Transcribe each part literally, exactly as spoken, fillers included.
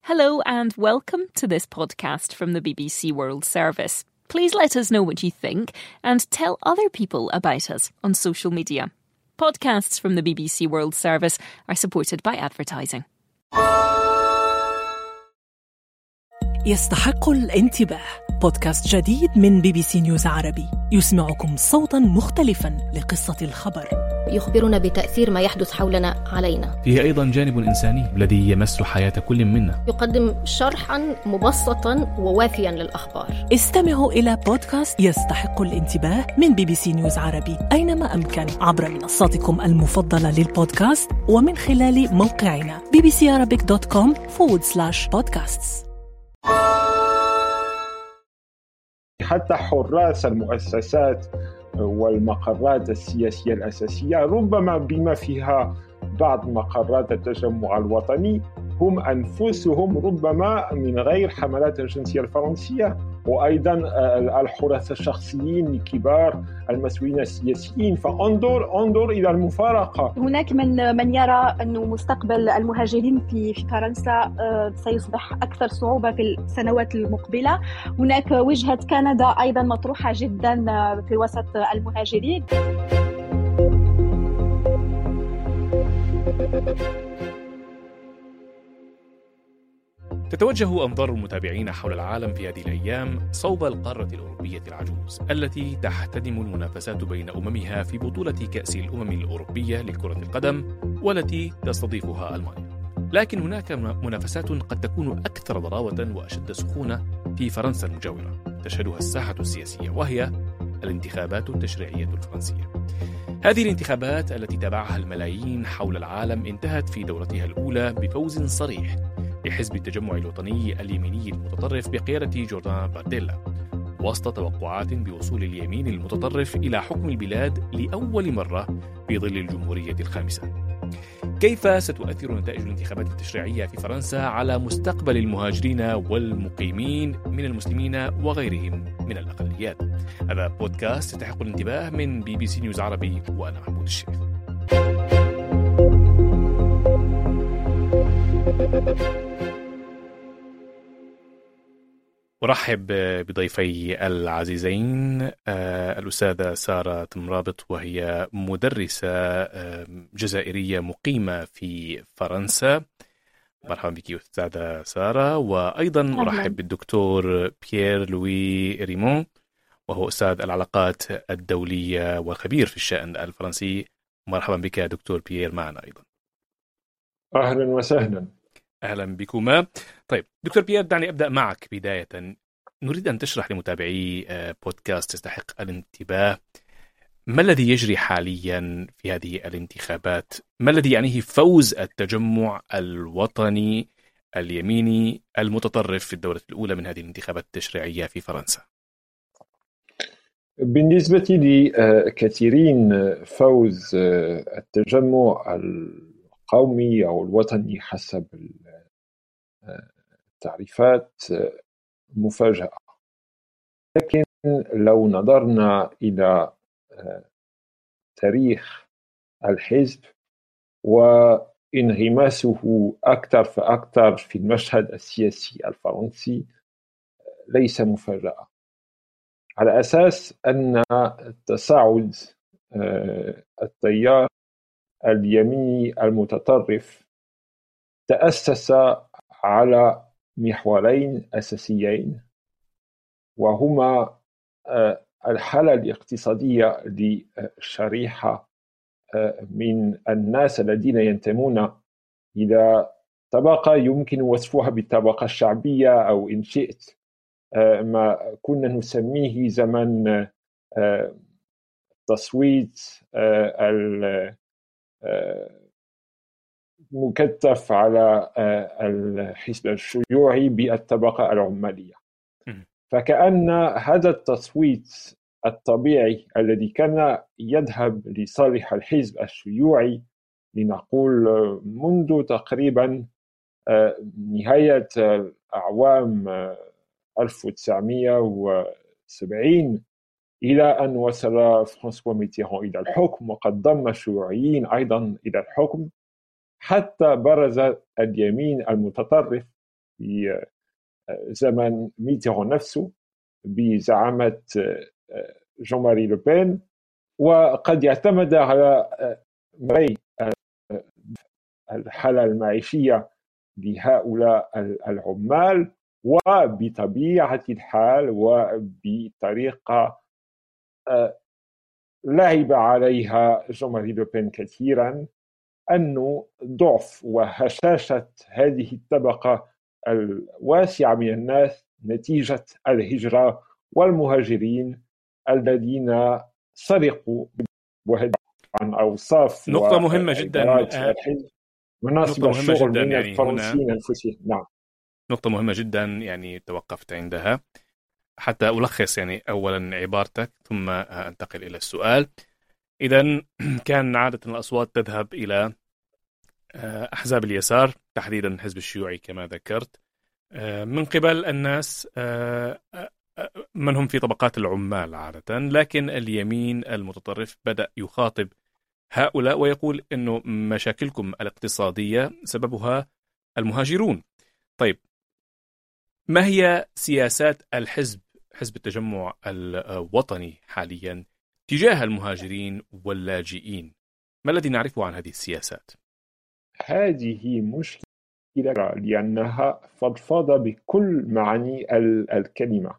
Hello and welcome to this podcast from the B B C World Service. Please let us know what you think and tell other people about us on social media. Podcasts from the B B C World Service are supported by advertising. يستحق الانتباه. بودكاست جديد من بي بي سي نيوز عربي يسمعكم صوتاً مختلفاً لقصة الخبر. يخبرنا بتأثير ما يحدث حولنا علينا. فيه أيضاً جانب إنساني الذي يمس حياة كل منا. يقدم شرحاً مبسطاً ووافياً للأخبار. استمعوا إلى بودكاست يستحق الانتباه من بي بي سي نيوز عربي أينما أمكن عبر منصاتكم المفضلة للبودكاست ومن خلال موقعنا بي بي سي arabic دوت كوم forward slash podcasts. حتى حراس المؤسسات والمقرات السياسية الأساسية ربما بما فيها بعض مقرات التجمع الوطني هم أنفسهم ربما من غير حملات الجنسية الفرنسية، وأيضا الحراس الشخصيين الكبار المسؤولين السياسيين. فانظر انظر إلى المفارقة. هناك من من يرى أنه مستقبل المهاجرين في في فرنسا سيصبح أكثر صعوبة في السنوات المقبلة. هناك وجهة كندا أيضا مطروحة جدا في وسط المهاجرين. تتوجه أنظار المتابعين حول العالم في هذه الأيام صوب القارة الأوروبية العجوز التي تحتدم المنافسات بين أممها في بطولة كأس الأمم الأوروبية لكرة القدم والتي تستضيفها ألمانيا. لكن هناك منافسات قد تكون أكثر ضراوة وأشد سخونة في فرنسا المجاورة تشهدها الساحة السياسية، وهي الانتخابات التشريعية الفرنسية. هذه الانتخابات التي تابعها الملايين حول العالم انتهت في دورتها الأولى بفوز صريح لحزب التجمع الوطني اليميني المتطرف بقيادة جوردان بارديلا، وسط توقعات بوصول اليمين المتطرف إلى حكم البلاد لأول مرة في ظل الجمهورية الخامسة. كيف ستؤثر نتائج الانتخابات التشريعية في فرنسا على مستقبل المهاجرين والمقيمين من المسلمين وغيرهم من الأقليات؟ هذا بودكاست يستحق الانتباه من بي بي سي نيوز عربي، وأنا محمود الشيخ. أرحب بضيفي العزيزين الأستاذة سارة تمرابط، وهي مدرسة جزائرية مقيمة في فرنسا. مرحبا بك أستاذة سارة. وأيضا أرحب بالدكتور بيير لوي ريمون، وهو أستاذ العلاقات الدولية وخبير في الشأن الفرنسي. مرحبا بك دكتور بيير معنا أيضا. أهلا وسهلا. أهلا بكما. طيب دكتور بيير، دعني أبدأ معك بداية. نريد أن تشرح لمتابعي بودكاست تستحق الانتباه ما الذي يجري حاليا في هذه الانتخابات؟ ما الذي يعنيه فوز التجمع الوطني اليميني المتطرف في الدورة الأولى من هذه الانتخابات التشريعية في فرنسا؟ بالنسبة لكثيرين فوز التجمع القومي أو الوطني حسب التعريفات مفاجأة، لكن لو نظرنا إلى تاريخ الحزب وانغماسه أكثر فأكثر في المشهد السياسي الفرنسي ليس مفاجأة، على أساس أن تصاعد التيار اليميني المتطرف تأسس على محورين أساسيين، وهما الحالة الاقتصادية لشريحة من الناس الذين ينتمون إلى طبقة يمكن وصفها بالطبقة الشعبية، أو إن شئت ما كنا نسميه زمن التصويت المكثف على الحزب الشيوعي بالطبقة العمالية. فكأن هذا التصويت الطبيعي الذي كان يذهب لصالح الحزب الشيوعي لنقول منذ تقريبا نهاية أعوام ألف وتسعمائة وسبعين إلى أن وصل فرانسوا ميتيران إلى الحكم، وقد ضم الشيوعيين أيضا إلى الحكم، حتى برز اليمين المتطرف في زمن ميتيرون نفسه بزعامة جون ماري لو بين، وقد يعتمد على الحالة المعيشية لهؤلاء العمال، وبطبيعة الحال وبطريقة لعب عليها جون ماري لو بين كثيرا أنه ضعف وهشاشة هذه الطبقة الواسعة من الناس نتيجة الهجرة والمهاجرين الذين سرقوا عن أوصاف نقطة مهمة جدا مناسب الشغل من يعني الفرنسيين أنفسهم. نعم، نقطة مهمة جدا يعني توقفت عندها حتى ألخص يعني أولا عبارتك ثم أنتقل إلى السؤال. إذن كان عادة الأصوات تذهب إلى أحزاب اليسار تحديدا الحزب الشيوعي كما ذكرت من قبل الناس من هم في طبقات العمال عادة، لكن اليمين المتطرف بدأ يخاطب هؤلاء ويقول إنه مشاكلكم الاقتصادية سببها المهاجرون. طيب، ما هي سياسات الحزب حزب التجمع الوطني حاليا تجاه المهاجرين واللاجئين؟ ما الذي نعرفه عن هذه السياسات؟ هذه مشكلة لأنها فضفاضة بكل معاني الكلمة.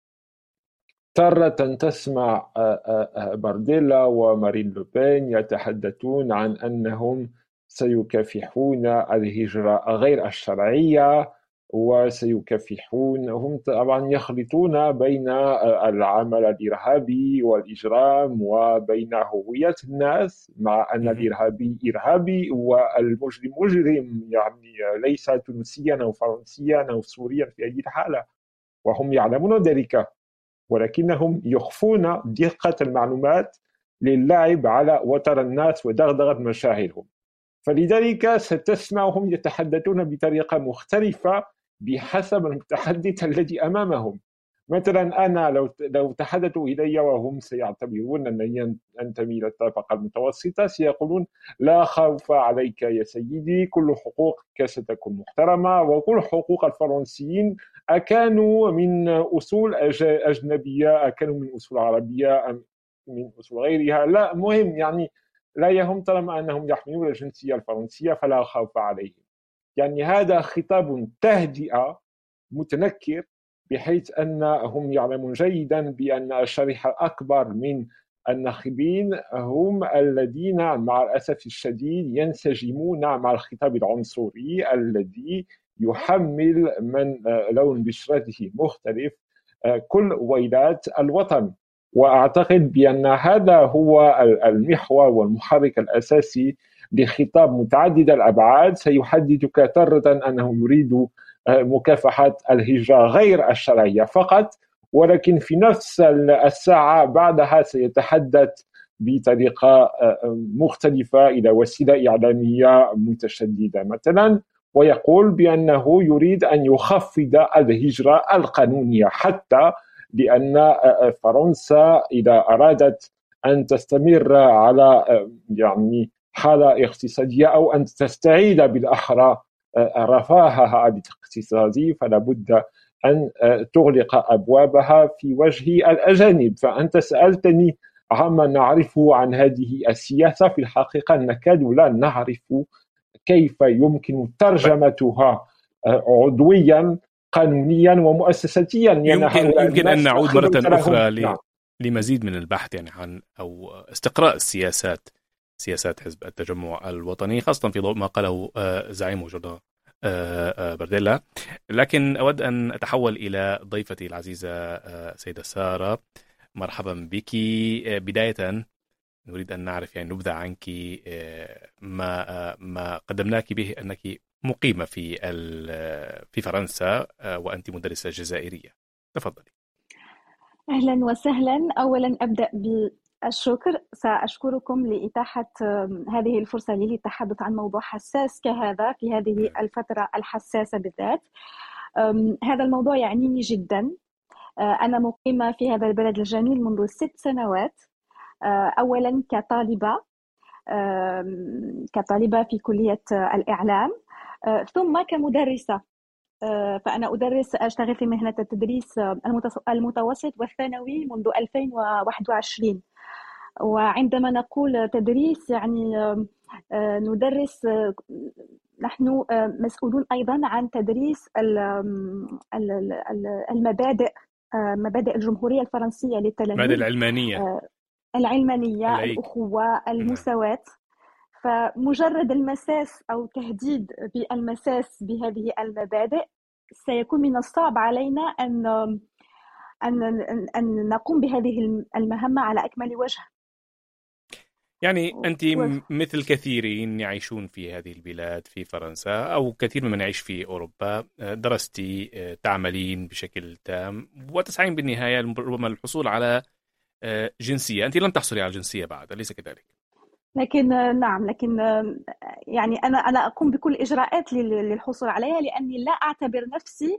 تارة تسمع بارديلا ومارين لو بين يتحدثون عن أنهم سيكافحون الهجرة غير الشرعية وسيكافحون، هم طبعا يخلطون بين العمل الإرهابي والإجرام وبين هوية الناس، مع أن الإرهابي إرهابي والمجرم مجرم، يعني ليس تونسيا أو فرنسيا أو سوريا في أي حالة، وهم يعلمون ذلك، ولكنهم يخفون دقة المعلومات للعب على وتر الناس ودغدغة مشاعرهم. فلذلك ستسمعهم يتحدثون بطريقة مختلفة بحسب المتحدث الذي أمامهم. مثلا أنا لو لو تحدثوا إلي وهم سيعتبرون أنني أنتمي إلى الطبقة المتوسطة، سيقولون لا خوف عليك يا سيدي، كل حقوقك ستكون محترمة، وكل حقوق الفرنسيين أكانوا من أصول أجنبية، أكانوا من أصول عربية أم من أصول غيرها، لا مهم، يعني لا يهم طالما أنهم يحملون الجنسية الفرنسية فلا خوف عليهم. يعني هذا خطاب تهدئة متنكر، بحيث أنهم يعلمون جيدا بأن الشريحة الأكبر من الناخبين هم الذين مع الأسف الشديد ينسجمون مع الخطاب العنصري الذي يحمل من لون بشرته مختلف كل ويلات الوطن. وأعتقد بأن هذا هو المحور والمحرك الأساسي لخطاب متعدد الأبعاد سيحددك تارة أنه يريد مكافحة الهجرة غير الشرعية فقط، ولكن في نفس الساعة بعدها سيتحدث بطريقة مختلفة إلى وسيلة إعلامية متشددة مثلا، ويقول بأنه يريد أن يخفض الهجرة القانونية، حتى لأن فرنسا إذا أرادت أن تستمر على يعني حالة اقتصادية أو أن تستعيد بالأحرى رفاهها الاقتصادي، فلا بد أن تغلق أبوابها في وجه الأجانب. فأنت سألتني عما نعرفه عن هذه السياسة، في الحقيقة نكاد لا نعرف كيف يمكن ترجمتها عضويا قانونيا ومؤسساتيا. يمكن, يمكن أن نعود مرة أخرى ل... لمزيد من البحث يعني عن أو استقراء السياسات سياسات حزب التجمع الوطني، خاصة في ضوء ما قاله زعيم جون بارديلا. لكن أود أن أتحول إلى ضيفتي العزيزة سيدة سارة، مرحبا بك. بداية نريد أن نعرف يعني نبذة عنك، ما ما قدمناك به أنك مقيمة في في فرنسا وأنت مدرسة جزائرية. تفضلي. أهلا وسهلا. أولا أبدأ بالشكر، سأشكركم لإتاحة هذه الفرصة لي للتحدث عن موضوع حساس كهذا في هذه الفترة الحساسة بالذات. هذا الموضوع يعنيني جدا. أنا مقيمة في هذا البلد الجميل منذ ست سنوات، أولا كطالبة كطالبة في كلية الإعلام، ثم كمدرسة فأنا أدرس أشتغل في مهنة التدريس المتوسط والثانوي منذ ألفين وواحد وعشرين. وعندما نقول تدريس يعني ندرس، نحن مسؤولون أيضا عن تدريس المبادئ مبادئ الجمهورية الفرنسية للتلاميذ، المبادئ العلمانية العلمانية الأخوة المساواة. فمجرد المساس أو تهديد بالمساس بهذه المبادئ سيكون من الصعب علينا أن أن أن نقوم بهذه المهمة على أكمل وجه. يعني أنت مثل كثيرين يعيشون في هذه البلاد في فرنسا أو كثير من يعيش في أوروبا، درستي، تعملين بشكل تام وتسعين بالنهاية ربما الحصول على جنسية. أنت لم تحصلي على جنسية بعد، أليس كذلك؟ لكن نعم، لكن يعني أنا أنا أقوم بكل الإجراءات للحصول عليها، لأني لا أعتبر نفسي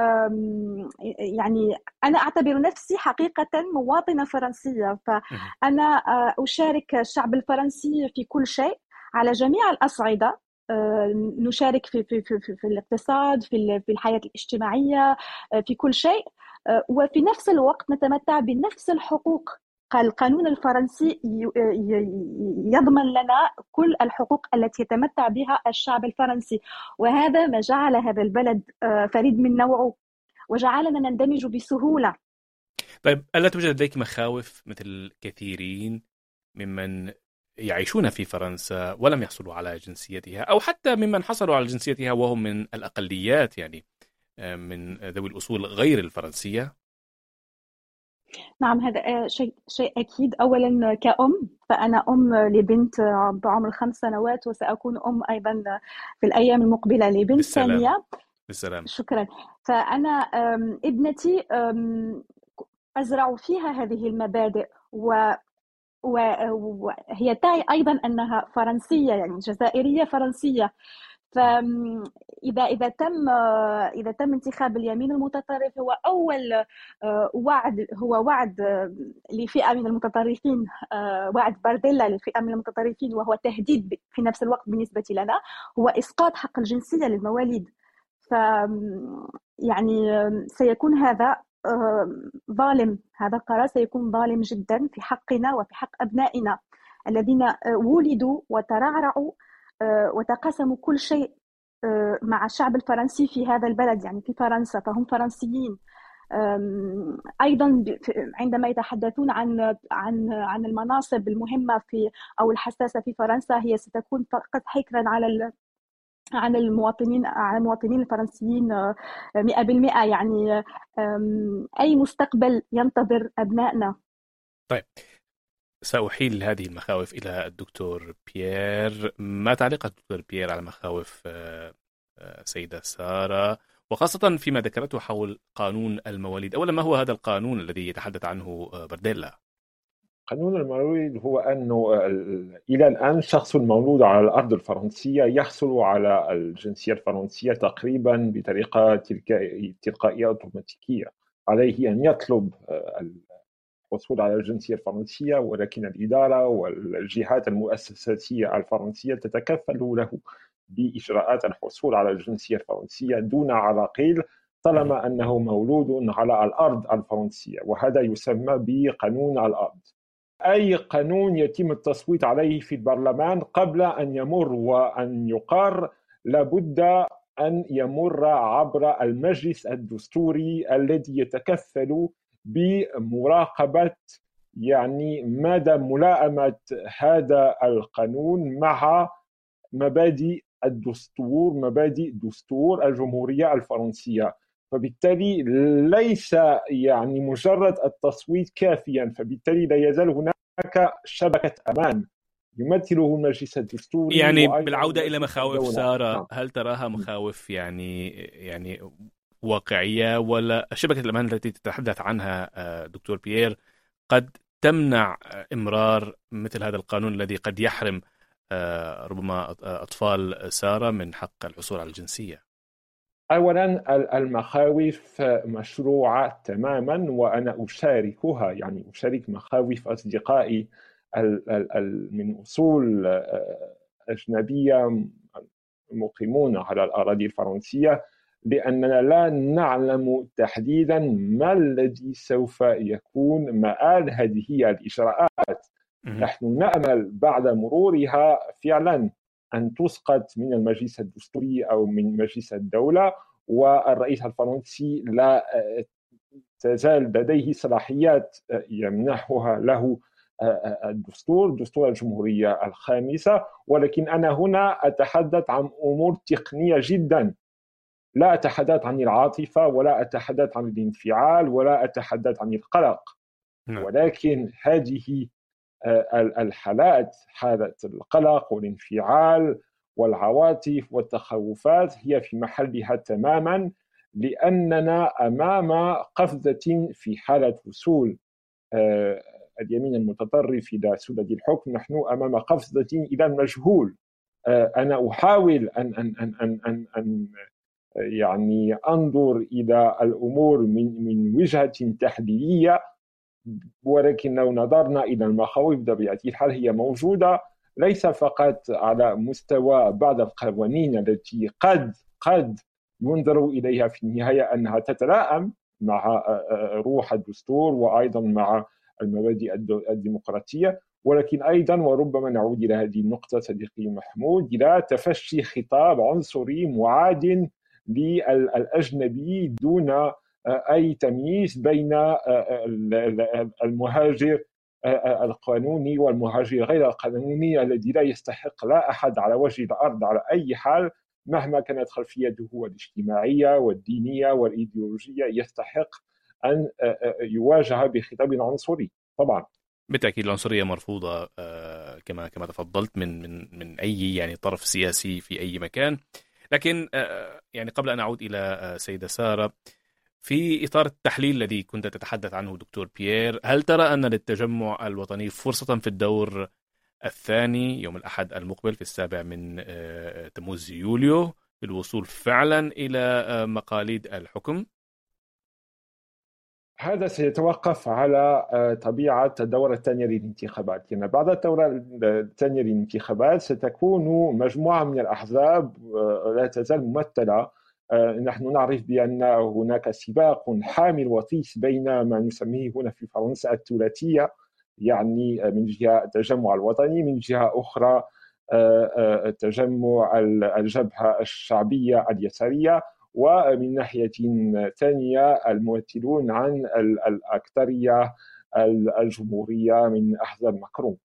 يعني أنا أعتبر نفسي حقيقة مواطنة فرنسية. فأنا أشارك الشعب الفرنسي في كل شيء على جميع الأصعدة. نشارك في في في في الاقتصاد، في في الحياة الاجتماعية، في كل شيء، وفي نفس الوقت نتمتع بنفس الحقوق. القانون الفرنسي يضمن لنا كل الحقوق التي يتمتع بها الشعب الفرنسي، وهذا ما جعل هذا البلد فريد من نوعه وجعلنا نندمج بسهولة. طيب، ألا توجد لديك مخاوف مثل كثيرين ممن يعيشون في فرنسا ولم يحصلوا على جنسيتها، أو حتى ممن حصلوا على جنسيتها وهم من الأقليات، يعني من ذوي الأصول غير الفرنسية؟ نعم، هذا شيء شيء أكيد. أولا كأم، فأنا أم لبنت بعمر خمس سنوات، وسأكون أم أيضا في الأيام المقبلة لبنت ثانية. بالسلام. شكرا. فأنا ابنتي أزرع فيها هذه المبادئ، و وهي تعي أيضا أنها فرنسية، يعني جزائرية فرنسية. فإذا إذا تم إذا تم انتخاب اليمين المتطرف، هو أول وعد هو وعد لفئة من المتطرفين، وعد بارديلا لفئة من المتطرفين، وهو تهديد في نفس الوقت بالنسبة لنا، هو إسقاط حق الجنسية للمواليد. ف يعني سيكون هذا ظالم، هذا القرار سيكون ظالم جدا في حقنا وفي حق أبنائنا الذين ولدوا وترعرعوا وتقاسموا كل شيء مع الشعب الفرنسي في هذا البلد، يعني في فرنسا، فهم فرنسيين. أيضا عندما يتحدثون عن عن عن المناصب المهمة في أو الحساسة في فرنسا، هي ستكون فقط حكرا على عن المواطنين عن المواطنين الفرنسيين مئة بالمئة. يعني أي مستقبل ينتظر أبنائنا. طيب، سأحيل هذه المخاوف إلى الدكتور بيير. ما تعليق الدكتور بيير على مخاوف سيدة سارة، وخاصة فيما ذكرته حول قانون المواليد؟ أولا، ما هو هذا القانون الذي يتحدث عنه بارديلا؟ قانون المواليد هو أنه إلى الآن شخص مولود على الأرض الفرنسية يحصل على الجنسية الفرنسية تقريبا بطريقة تلقائية أوتوماتيكية. عليه أن يطلب الحصول على الجنسية الفرنسية، ولكن الإدارة والجهات المؤسساتية الفرنسية تتكفل له بإجراءات الحصول على الجنسية الفرنسية دون عراقيل، طالما أنه مولود على الأرض الفرنسية، وهذا يسمى بقانون الأرض. أي قانون يتم التصويت عليه في البرلمان قبل أن يمر وأن يقر لابد أن يمر عبر المجلس الدستوري الذي يتكفل بمراقبة يعني مدى ملائمة هذا القانون مع مبادئ الدستور مبادئ دستور الجمهورية الفرنسية. فبالتالي ليس يعني مجرد التصويت كافيا، فبالتالي لا يزال هناك شبكة أمان يمثله المجلس الدستوري. يعني بالعودة إلى مخاوف سارة، هل تراها مخاوف يعني يعني واقعية، ولا شبكة الأمان التي تتحدث عنها دكتور بيير قد تمنع إمرار مثل هذا القانون الذي قد يحرم ربما أطفال سارة من حق الحصول على الجنسية؟ أولا، المخاوف مشروعة تماما وأنا أشاركها، يعني أشارك مخاوف أصدقائي من أصول أجنبية مقيمون على الأراضي الفرنسية. لأننا لا نعلم تحديدا ما الذي سوف يكون مآل هذه الإجراءات. نحن نأمل بعد مرورها فعلا أن تسقط من المجلس الدستوري أو من مجلس الدولة، والرئيس الفرنسي لا تزال لديه صلاحيات يمنحها له الدستور دستور الجمهورية الخامسة. ولكن أنا هنا أتحدث عن أمور تقنية جدا، لا أتحدث عن العاطفة ولا أتحدث عن الانفعال ولا أتحدث عن القلق. ولكن هذه الحالات، حالة القلق والانفعال والعواطف والتخوفات، هي في محلها تماما، لأننا أمام قفزة في حالة وصول اليمين المتطرف إلى سدة الحكم. نحن أمام قفزة إلى المجهول. أنا أحاول أن أن أن أن أن, أن يعني أنظر إلى الأمور من من وجهة تحليلية، ولكن لو نظرنا إلى المخاوف بطبيعة الحال هي موجودة، ليس فقط على مستوى بعض القوانين التي قد قد ينظر إليها في النهاية أنها تتلائم مع روح الدستور وأيضا مع المبادئ الديمقراطية، ولكن أيضا وربما نعود إلى هذه النقطة صديقي محمود، إلى تفشي خطاب عنصري معاد للأجنبي دون أي تمييز بين المهاجر القانوني والمهاجر غير القانوني الذي لا يستحق لا أحد على وجه الأرض على أي حال مهما كانت خلفيته الاجتماعية والدينية والإيديولوجية، يستحق أن يواجه بخطاب عنصري. طبعا بالتأكيد العنصرية مرفوضة كما كما تفضلت من من من أي يعني طرف سياسي في أي مكان. لكن يعني قبل أن أعود إلى سيدة سارة، في إطار التحليل الذي كنت تتحدث عنه دكتور بيير، هل ترى أن للتجمع الوطني فرصة في الدور الثاني يوم الأحد المقبل في السابع من تموز يوليو بالوصول فعلا إلى مقاليد الحكم؟ هذا سيتوقف على طبيعة الدورة الثانية للانتخابات. يعني بعد الدورة الثانية للانتخابات ستكون مجموعة من الأحزاب لا تزال ممثلة. نحن نعرف بأن هناك سباق حامل وطيس بين ما نسميه هنا في فرنسا الثلاثية، يعني من جهة التجمع الوطني، من جهة أخرى تجمع الجبهة الشعبية اليسارية، ومن ناحية ثانية الممثلون عن الأكثرية الجمهورية من أحزاب ماكرون.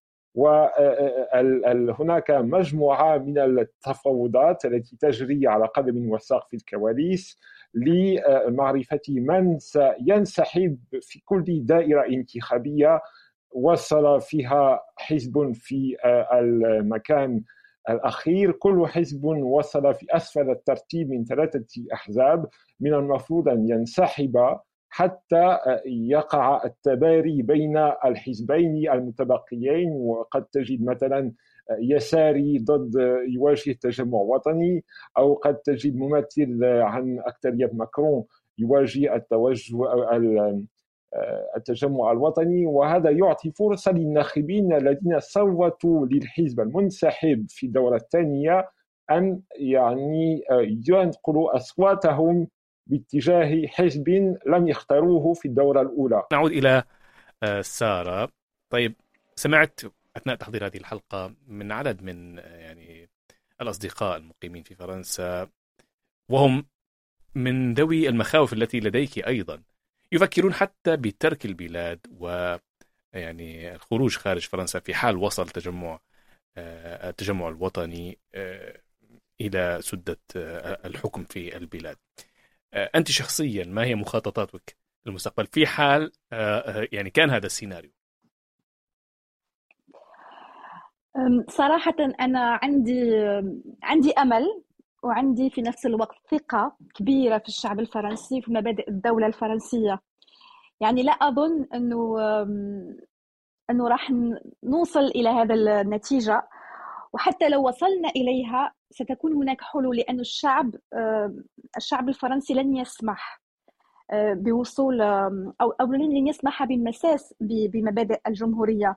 وهناك مجموعة من التفاوضات التي تجري على قدم وساق في الكواليس لمعرفة من سينسحب في كل دائرة انتخابية وصل فيها حزب في المكان الأخير. كل حزب وصل في أسفل الترتيب من ثلاثة أحزاب من المفروض أن ينسحب حتى يقع التباري بين الحزبين المتبقيين. وقد تجد مثلا يساري ضد يواجه تجمع وطني، أو قد تجد ممثل عن أكثرية ماكرون يواجه التوجه التجمع الوطني. وهذا يعطي فرصة للناخبين الذين صوتوا للحزب المنسحب في الدورة الثانية أن يعني ينقلوا أصواتهم باتجاه حزب لم يختاروه في الدورة الأولى. نعود إلى سارة. طيب، سمعت أثناء تحضير هذه الحلقة من عدد من يعني الأصدقاء المقيمين في فرنسا، وهم من ذوي المخاوف التي لديك أيضا، يفكرون حتى بترك البلاد ويعني الخروج خارج فرنسا في حال وصل تجمع التجمع الوطني إلى سدة الحكم في البلاد. أنت شخصيا ما هي مخططاتك للمستقبل في حال يعني كان هذا السيناريو؟ صراحة أنا عندي عندي أمل، وعندي في نفس الوقت ثقة كبيرة في الشعب الفرنسي في مبادئ الدولة الفرنسية. يعني لا أظن أنه أنه راح نوصل إلى هذا النتيجة، وحتى لو وصلنا إليها ستكون هناك حلول، لأن الشعب الشعب الفرنسي لن يسمح بوصول أو أو لن يسمح بالمساس بمبادئ الجمهورية.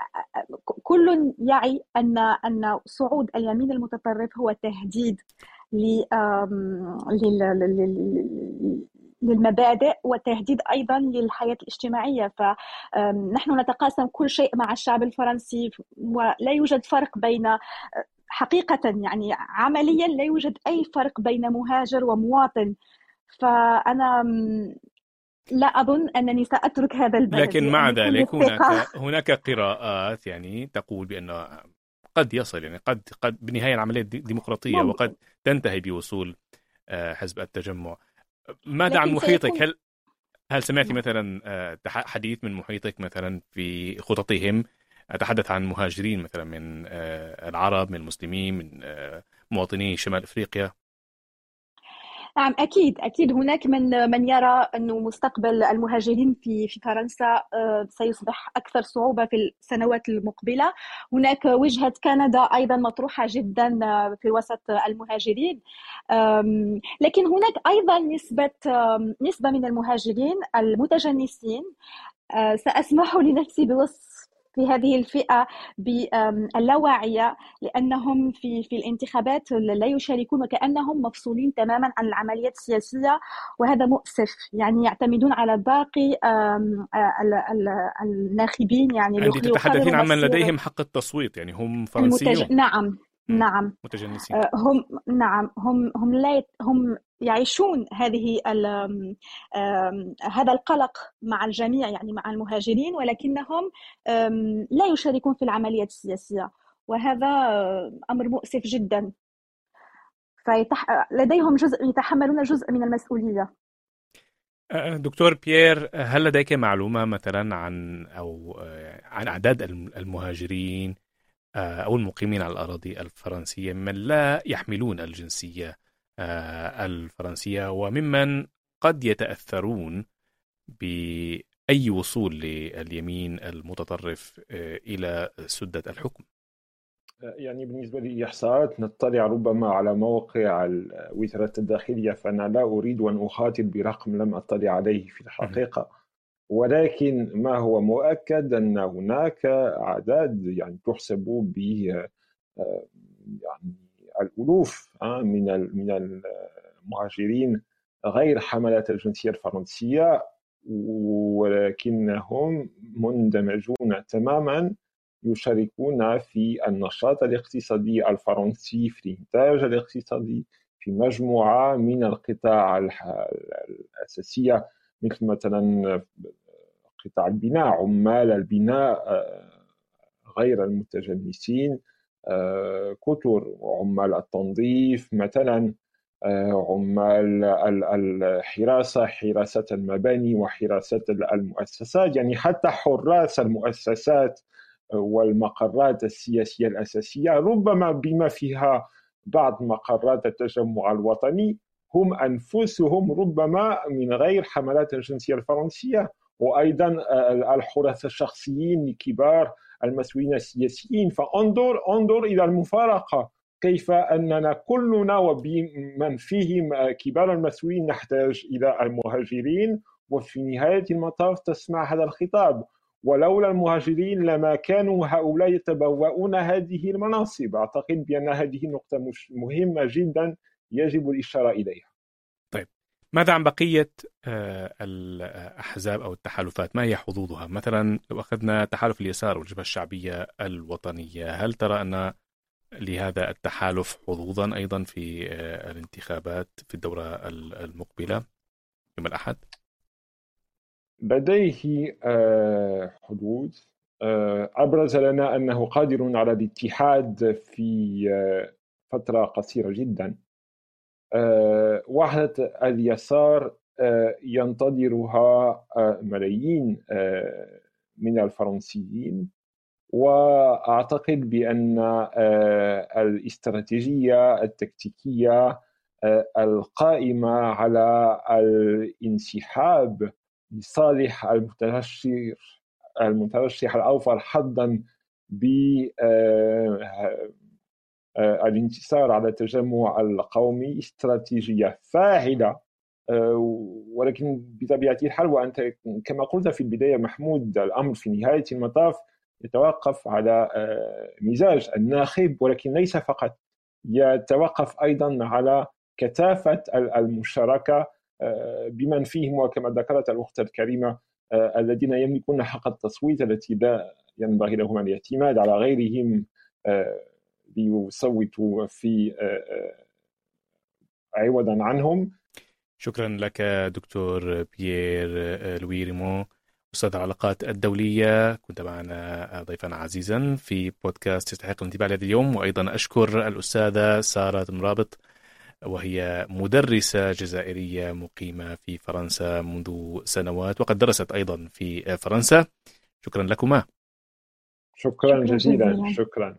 فكل يعي أن أن صعود اليمين المتطرف هو تهديد للمبادئ وتهديد أيضا للحياة الاجتماعية. فنحن نتقاسم كل شيء مع الشعب الفرنسي، ولا يوجد فرق بين حقيقة يعني عمليا لا يوجد أي فرق بين مهاجر ومواطن. فأنا لا أظن أنني سأترك هذا البلد. لكن مع ذلك هناك هناك قراءات يعني تقول بأنه قد يصل يعني قد قد بالنهاية العملية ديمقراطية ممكن. وقد تنتهي بوصول حزب التجمع. ماذا عن محيطك؟ سيكون... هل هل سمعتي مثلا حديث من محيطك مثلا في خططهم؟ أتحدث عن مهاجرين مثلا من العرب، من المسلمين، من مواطني شمال أفريقيا. نعم أكيد أكيد هناك من من يرى أنه مستقبل المهاجرين في في فرنسا سيصبح أكثر صعوبة في السنوات المقبلة. هناك وجهة كندا أيضا مطروحة جدا في وسط المهاجرين، لكن هناك أيضا نسبة نسبة من المهاجرين المتجنسين. سأسمح لنفسي بوصف في هذه الفئة باللاواعية، لأنهم في في الانتخابات لا يشاركون وكأنهم مفصولين تماما عن العمليات السياسية، وهذا مؤسف. يعني يعتمدون على باقي الناخبين. يعني أنت تتحدثين عن من لديهم حق التصويت، يعني هم فرنسيون. المتج... نعم نعم متجنسين. هم نعم هم هم لا هم يعيشون هذه هذا القلق مع الجميع، يعني مع المهاجرين، ولكنهم لا يشاركون في العمليات السياسية، وهذا أمر مؤسف جدا. فلديهم جزء يتحملون جزء من المسؤولية. دكتور بيير، هل لديك معلومة مثلا عن أو عن أعداد المهاجرين أو المقيمين على الأراضي الفرنسية من لا يحملون الجنسية الفرنسية، وممن قد يتأثرون بأي وصول لليمين المتطرف إلى سدة الحكم؟ يعني بالنسبة للإحصاءات نطلع ربما على موقع الوزارة الداخلية، فأنا لا أريد أن أخاطب برقم لم أطلع عليه في الحقيقة، ولكن ما هو مؤكد أن هناك أعداد يعني تحسب ب يعني الألوف من من المهاجرين غير حملة الجنسية الفرنسية، ولكنهم مندمجون تماما، يشاركون في النشاط الاقتصادي الفرنسي، في الإنتاج الاقتصادي، في مجموعة من القطاع الأساسية، مثل مثلا قطاع البناء، عمال البناء غير المتجنسين كثر، عمال التنظيف مثلا، عمال الحراسة، حراسة المباني وحراسة المؤسسات، يعني حتى حراس المؤسسات والمقرات السياسية الأساسية، ربما بما فيها بعض مقرات التجمع الوطني، هم أنفسهم ربما من غير حملات الجنسية الفرنسية، وأيضا الحراس الشخصيين لكبار المسؤولين السياسيين. فانظر انظر إلى المفارقة، كيف أننا كلنا وبمن فيهم كبار المسؤولين نحتاج إلى المهاجرين، وفي نهاية المطاف تسمع هذا الخطاب. ولولا المهاجرين لما كانوا هؤلاء يتبوؤون هذه المناصب. أعتقد بأن هذه نقطة مهمة جدا يجب الإشارة إليها. طيب، ماذا عن بقية الأحزاب أو التحالفات؟ ما هي حظوظها؟ مثلا لو أخذنا تحالف اليسار والجبهة الشعبية الوطنية، هل ترى أن لهذا التحالف حظوظا أيضا في الانتخابات في الدورة المقبلة يوم الأحد؟ لديه حظوظ. أبرز لنا أنه قادر على الاتحاد في فترة قصيرة جدا. وحدة اليسار ينتظرها ملايين من الفرنسيين، وأعتقد بأن الاستراتيجية التكتيكية القائمة على الانسحاب لصالح المترشح المترشح الأوفر حظا بالانتصار على التجمع القومي استراتيجية فاعلة. ولكن بطبيعة الحال، وأنت كما قلت في البداية محمود، الأمر في نهاية المطاف يتوقف على مزاج الناخب، ولكن ليس فقط. يتوقف أيضا على كثافة المشاركة بمن فيهم، وكما ذكرت الأخت الكريمة الذين يملكون حق التصويت التي لا ينبغي لهم الاعتماد على غيرهم ليصوتوا في عوضا عنهم. شكرا لك دكتور بيير لوي ريمون، أستاذ العلاقات الدولية، كنت معنا ضيفا عزيزا في بودكاست يستحق الانتباه لهذا اليوم. وأيضا أشكر الأستاذة سارة مرابط، وهي مدرسة جزائرية مقيمة في فرنسا منذ سنوات، وقد درست أيضا في فرنسا. شكرا لكما. شكرا جزيلا. شكرا.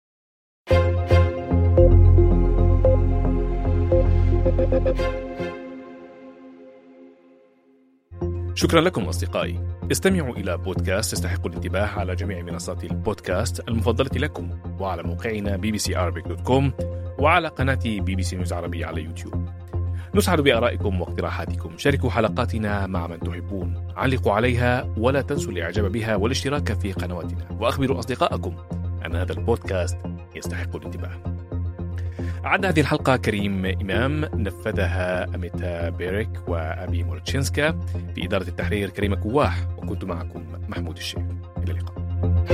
شكرا لكم أصدقائي. استمعوا إلى بودكاست يستحق الانتباه على جميع منصات البودكاست المفضلة لكم، وعلى موقعنا بي بي سي أرابيك دوت كوم، وعلى قناة بي بي سي نيوز عربي على يوتيوب. نسعد بآرائكم واقتراحاتكم. شاركوا حلقاتنا مع من تحبون، علقوا عليها، ولا تنسوا الإعجاب بها والاشتراك في قنواتنا، وأخبروا أصدقائكم أن هذا البودكاست يستحق الانتباه. أعد هذه الحلقة كريم إمام، نفذها أميتا بيريك وأبي مورتشينسكا، في إدارة التحرير كريمة كواح، وكنت معكم محمود الشيخ. إلى اللقاء.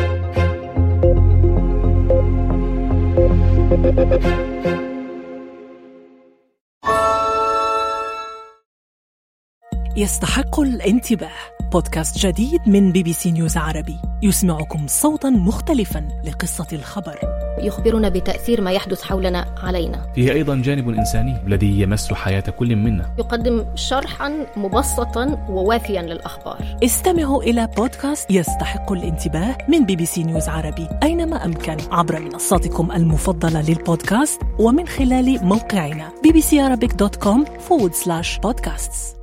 يستحق الانتباه، بودكاست جديد من بي بي سي نيوز عربي، يسمعكم صوتا مختلفا لقصة الخبر، يخبرنا بتأثير ما يحدث حولنا علينا. فيه أيضا جانب إنساني الذي يمس حياة كل منا. يقدم شرحا مبسطا ووافيا للأخبار. استمعوا إلى بودكاست يستحق الانتباه من بي بي سي نيوز عربي أينما أمكن، عبر منصاتكم المفضلة للبودكاست، ومن خلال موقعنا بي بي سي أرابيك دوت كوم forward slash podcasts.